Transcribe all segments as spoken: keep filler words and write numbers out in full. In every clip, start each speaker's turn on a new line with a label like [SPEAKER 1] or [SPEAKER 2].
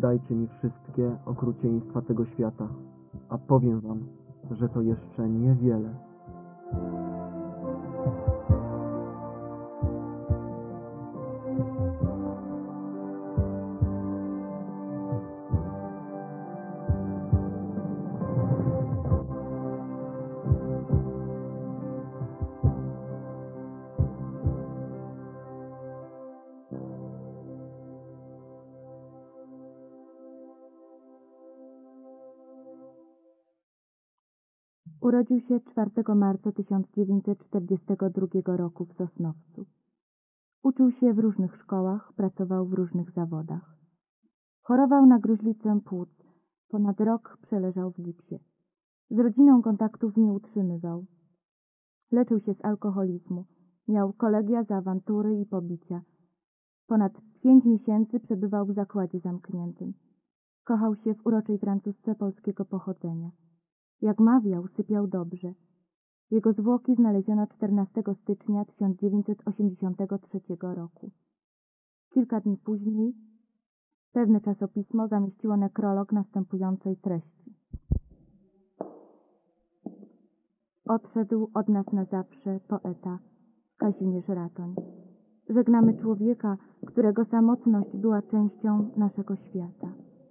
[SPEAKER 1] Wydajcie mi wszystkie okrucieństwa tego świata, a powiem wam, że to jeszcze niewiele.
[SPEAKER 2] Urodził się czwartego marca tysiąc dziewięćset czterdziestego drugiego roku w Sosnowcu. Uczył się w różnych szkołach, pracował w różnych zawodach. Chorował na gruźlicę płuc, ponad rok przeleżał w gipsie. Z rodziną kontaktów nie utrzymywał. Leczył się z alkoholizmu, miał kolegia za awantury i pobicia. Ponad pięć miesięcy przebywał w zakładzie zamkniętym. Kochał się w uroczej Francuzce polskiego pochodzenia. Jak mawiał, sypiał dobrze. Jego zwłoki znaleziono czternastego stycznia tysiąc dziewięćset osiemdziesiątego trzeciego roku. Kilka dni później pewne czasopismo zamieściło nekrolog następującej treści. Odszedł od nas na zawsze poeta Kazimierz Ratoń. Żegnamy człowieka, którego samotność była częścią naszego świata.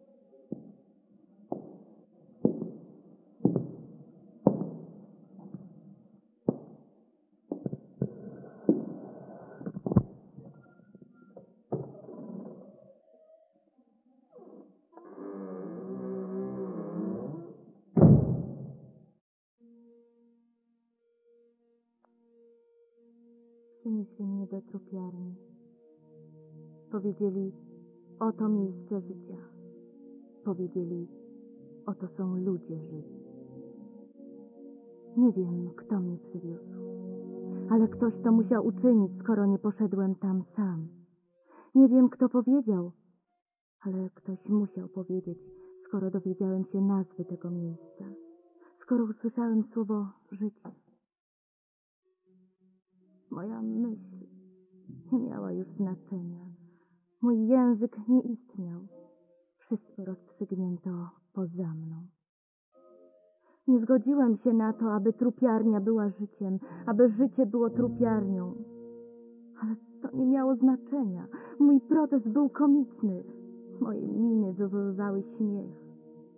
[SPEAKER 2] Przynieśli mnie do trupiarni. Powiedzieli, oto miejsce życia. Powiedzieli, oto są ludzie żywi. Nie wiem, kto mnie przywiózł, ale ktoś to musiał uczynić, skoro nie poszedłem tam sam. Nie wiem, kto powiedział, ale ktoś musiał powiedzieć, skoro dowiedziałem się nazwy tego miejsca, skoro usłyszałem słowo życie. Moja myśl nie miała już znaczenia. Mój język nie istniał. Wszystko rozstrzygnięto poza mną. Nie zgodziłem się na to, aby trupiarnia była życiem, aby życie było trupiarnią. Ale to nie miało znaczenia. Mój protest był komiczny. Moje miny wywoływały śmiech.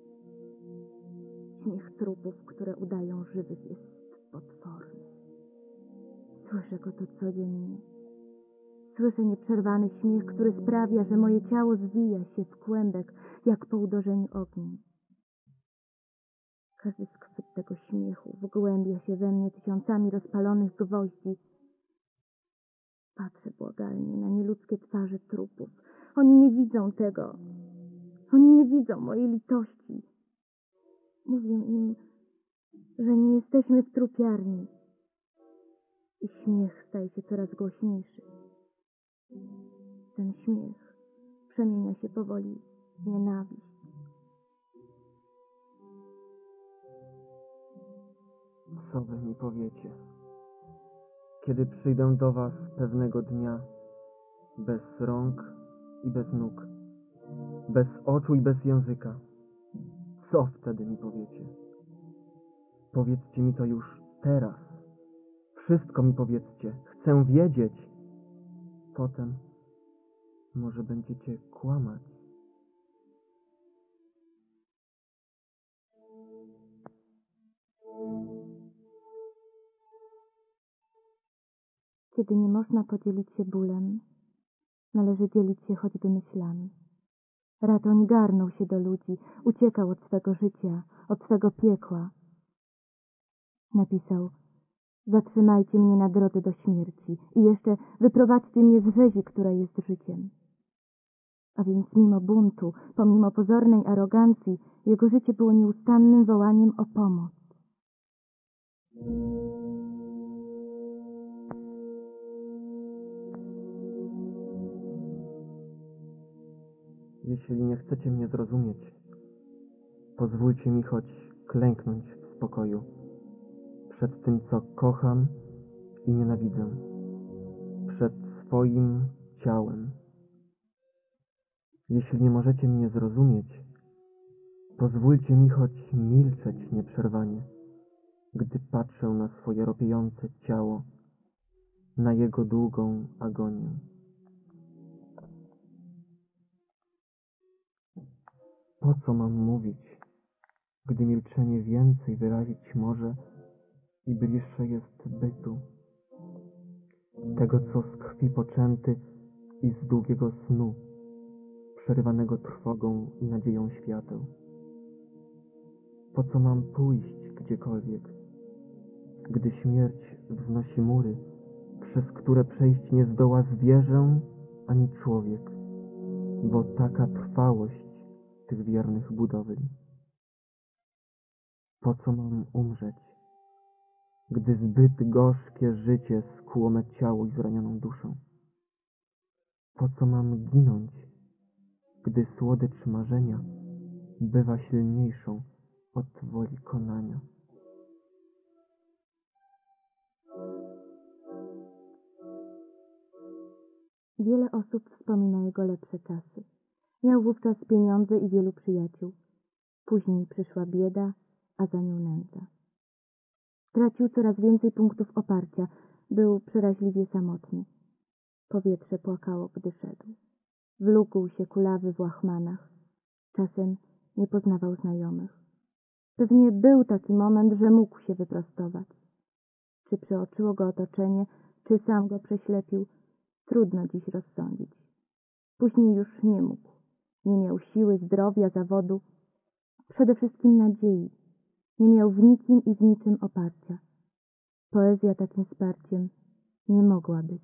[SPEAKER 2] Śmiech trupów, które udają żywych, jest potworny. Słyszę go tu codziennie. Słyszę nieprzerwany śmiech, który sprawia, że moje ciało zwija się w kłębek, jak po uderzeniu ogniem. Każdy skwyt tego śmiechu wgłębia się we mnie tysiącami rozpalonych gwoździ. Patrzę błagalnie na nieludzkie twarze trupów. Oni nie widzą tego. Oni nie widzą mojej litości. Mówię im, że nie jesteśmy w trupiarni. I śmiech staje się coraz głośniejszy. Ten śmiech przemienia się powoli w nienawiść.
[SPEAKER 1] Co wy mi powiecie, kiedy przyjdę do was pewnego dnia, bez rąk i bez nóg, bez oczu i bez języka? Co wtedy mi powiecie? Powiedzcie mi to już teraz. Wszystko mi powiedzcie. Chcę wiedzieć. Potem może będziecie kłamać.
[SPEAKER 2] Kiedy nie można podzielić się bólem, należy dzielić się choćby myślami. Ratoń garnął się do ludzi, uciekał od swego życia, od swego piekła. Napisał: zatrzymajcie mnie na drodze do śmierci i jeszcze wyprowadźcie mnie z rzezi, która jest życiem. A więc mimo buntu, pomimo pozornej arogancji, jego życie było nieustannym wołaniem o pomoc.
[SPEAKER 1] Jeśli nie chcecie mnie zrozumieć, pozwólcie mi choć klęknąć w spokoju przed tym, co kocham i nienawidzę, przed swoim ciałem. Jeśli nie możecie mnie zrozumieć, pozwólcie mi choć milczeć nieprzerwanie, gdy patrzę na swoje ropiejące ciało, na jego długą agonię. Po co mam mówić, gdy milczenie więcej wyrazić może i bliższe jest bytu, tego co z krwi poczęty i z długiego snu, przerywanego trwogą i nadzieją świateł. Po co mam pójść gdziekolwiek, gdy śmierć wznosi mury, przez które przejść nie zdoła zwierzę ani człowiek, bo taka trwałość tych wiernych budowli. Po co mam umrzeć, gdy zbyt gorzkie życie skuło me ciało i zranioną duszę? Po co mam ginąć, gdy słodycz marzenia bywa silniejszą od woli konania?
[SPEAKER 2] Wiele osób wspomina jego lepsze czasy. Miał wówczas pieniądze i wielu przyjaciół. Później przyszła bieda, a za nią nędza. Tracił coraz więcej punktów oparcia. Był przeraźliwie samotny. Powietrze płakało, gdy szedł. Wlókł się kulawy w łachmanach. Czasem nie poznawał znajomych. Pewnie był taki moment, że mógł się wyprostować. Czy przeoczyło go otoczenie, czy sam go prześlepił, trudno dziś rozsądzić. Później już nie mógł. Nie miał siły, zdrowia, zawodu. Przede wszystkim nadziei. Nie miał w nikim i w niczym oparcia. Poezja takim wsparciem nie mogła być.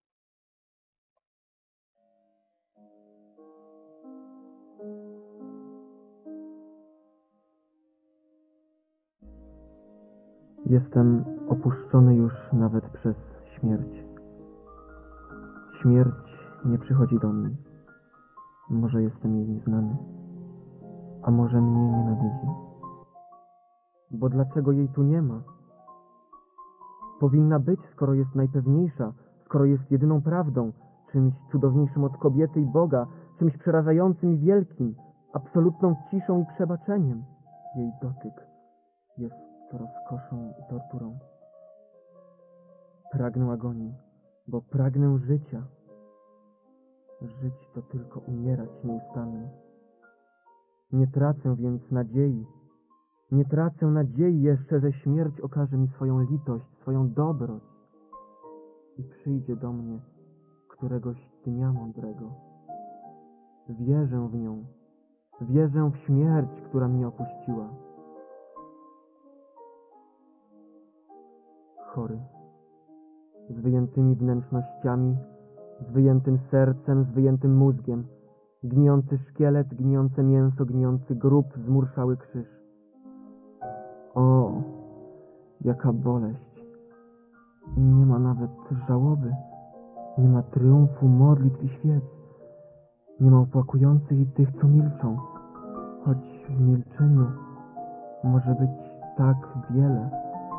[SPEAKER 1] Jestem opuszczony już nawet przez śmierć. Śmierć nie przychodzi do mnie. Może jestem jej nieznany, a może mnie nienawidzi. Bo dlaczego jej tu nie ma? Powinna być, skoro jest najpewniejsza, skoro jest jedyną prawdą, czymś cudowniejszym od kobiety i Boga, czymś przerażającym i wielkim, absolutną ciszą i przebaczeniem. Jej dotyk jest rozkoszą i torturą. Pragnę agonii, bo pragnę życia. Żyć to tylko umierać nieustannie. Nie tracę więc nadziei. Nie tracę nadziei jeszcze, że śmierć okaże mi swoją litość, swoją dobroć i przyjdzie do mnie któregoś dnia mądrego. Wierzę w nią. Wierzę w śmierć, która mnie opuściła. Chory, z wyjętymi wnętrznościami, z wyjętym sercem, z wyjętym mózgiem, gnijący szkielet, gnijące mięso, gnijący grób, zmurszały krzyż. O, jaka boleść! I nie ma nawet żałoby, nie ma triumfu, modlitw i świec, nie ma opłakujących i tych, co milczą, choć w milczeniu może być tak wiele.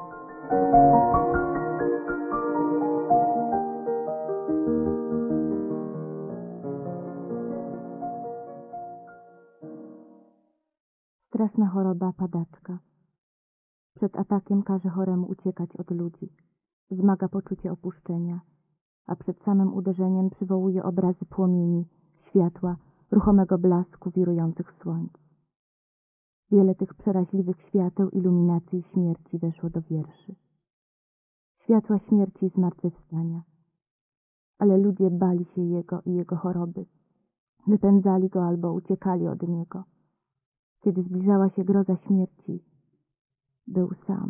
[SPEAKER 2] Straszna choroba padaczka. Przed atakiem każe choremu uciekać od ludzi. Wzmaga poczucie opuszczenia, a przed samym uderzeniem przywołuje obrazy płomieni, światła, ruchomego blasku wirujących słońc. Wiele tych przeraźliwych świateł iluminacji śmierci weszło do wierszy. Światła śmierci i zmartwychwstania. Ale ludzie bali się jego i jego choroby. Wypędzali go albo uciekali od niego. Kiedy zbliżała się groza śmierci, był sam.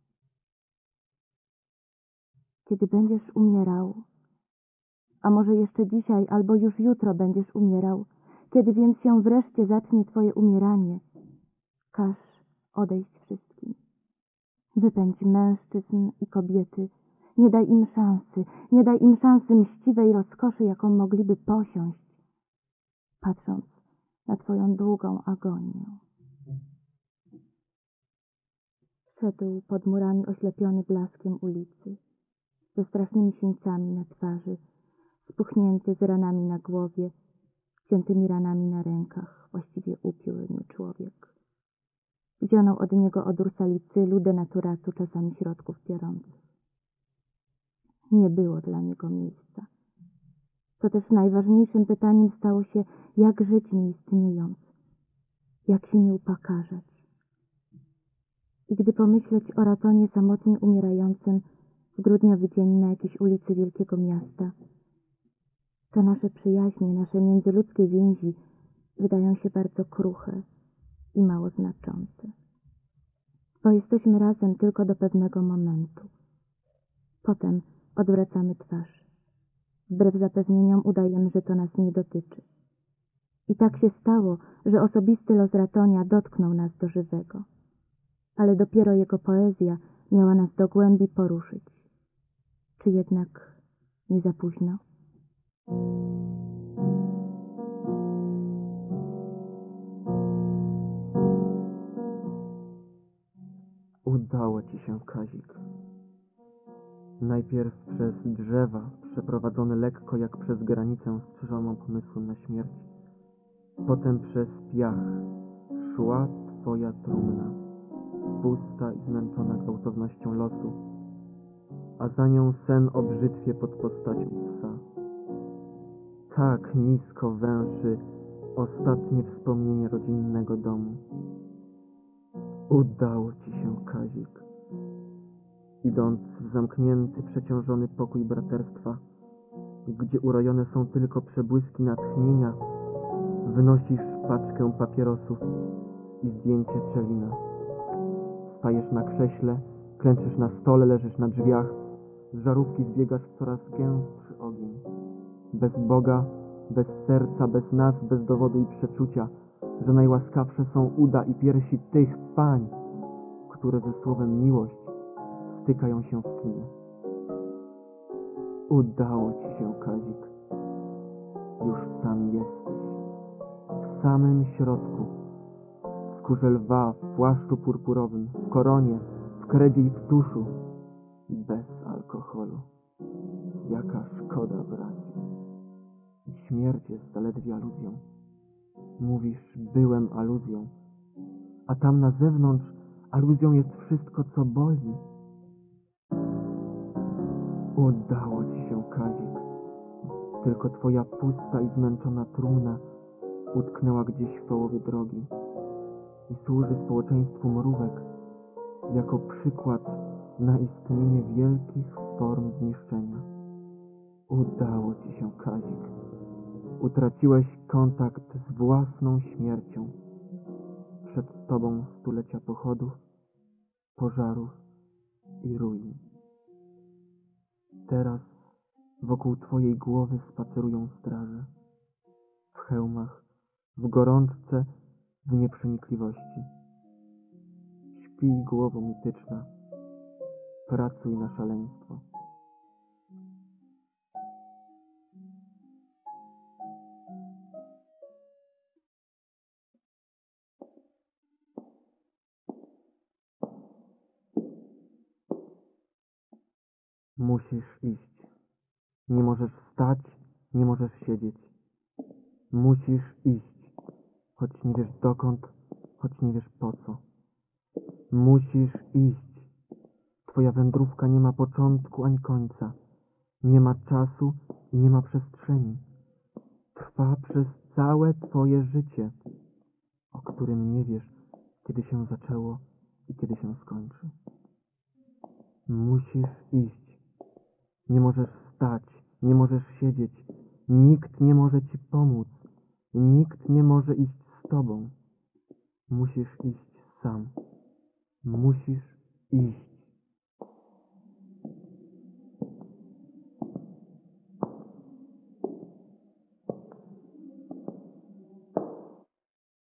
[SPEAKER 2] Kiedy będziesz umierał, a może jeszcze dzisiaj albo już jutro będziesz umierał, kiedy więc się wreszcie zacznie twoje umieranie, każ odejść wszystkim. Wypędź mężczyzn i kobiety, nie daj im szansy, nie daj im szansy mściwej rozkoszy, jaką mogliby posiąść, patrząc na twoją długą agonię. Szedł pod murami oślepiony blaskiem ulicy, ze strasznymi sińcami na twarzy, spuchnięty z ranami na głowie, ściętymi ranami na rękach, właściwie upiór nie człowiek. Wziął od niego odór salicylu, denaturatu, czasami środków piorących. Nie było dla niego miejsca. To też najważniejszym pytaniem stało się, jak żyć nie istniejąc, jak się nie upakarzać. I gdy pomyśleć o Ratonie samotnie umierającym w grudniowy dzień na jakiejś ulicy wielkiego miasta, to nasze przyjaźnie, nasze międzyludzkie więzi wydają się bardzo kruche i mało znaczące. Bo jesteśmy razem tylko do pewnego momentu. Potem odwracamy twarz. Wbrew zapewnieniom udajemy, że to nas nie dotyczy. I tak się stało, że osobisty los Ratonia dotknął nas do żywego. Ale dopiero jego poezja miała nas do głębi poruszyć. Czy jednak nie za późno?
[SPEAKER 1] Udało ci się, Kazik. Najpierw przez drzewa, przeprowadzony lekko jak przez granicę strzeżoną pomysłem na śmierć. Potem przez piach szła twoja trumna, pusta i zmęczona gwałtownością losu, a za nią sen o brzytwie pod postacią psa. Tak nisko węszy ostatnie wspomnienie rodzinnego domu. Udało ci się, Kazik. Idąc w zamknięty, przeciążony pokój braterstwa, gdzie urojone są tylko przebłyski natchnienia, wynosisz paczkę papierosów i zdjęcie Czelina. Stajesz na krześle, klęczysz na stole, leżysz na drzwiach, z żarówki zbiegasz w coraz gęstszy ogień. Bez Boga, bez serca, bez nas, bez dowodu i przeczucia, że najłaskawsze są uda i piersi tych pań, które ze słowem miłość stykają się w kinie. Udało ci się, Kazik. Już tam jesteś. W samym środku. W skórze lwa, w płaszczu purpurowym, w koronie, w kredzie i w tuszu. Bez alkoholu. Jaka szkoda, bracie. Śmierć jest zaledwie aluzją. Mówisz, byłem aluzją. A tam na zewnątrz aluzją jest wszystko, co boli. Udało ci się, Kazik. Tylko twoja pusta i zmęczona trumna utknęła gdzieś w połowie drogi i służy społeczeństwu mrówek jako przykład na istnienie wielkich form zniszczenia. Udało ci się, Kazik. Utraciłeś kontakt z własną śmiercią. Przed tobą stulecia pochodów, pożarów i ruin. Teraz wokół twojej głowy spacerują straże. W hełmach, w gorączce, w nieprzenikliwości. Śpij, głowo mityczna, pracuj na szaleństwo. Musisz iść. Nie możesz wstać, nie możesz siedzieć. Musisz iść, choć nie wiesz dokąd, choć nie wiesz po co. Musisz iść. Twoja wędrówka nie ma początku ani końca. Nie ma czasu i nie ma przestrzeni. Trwa przez całe twoje życie, o którym nie wiesz, kiedy się zaczęło i kiedy się skończy. Musisz iść. Nie możesz wstać, nie możesz siedzieć. Nikt nie może ci pomóc. Nikt nie może iść z tobą. Musisz iść sam. Musisz iść.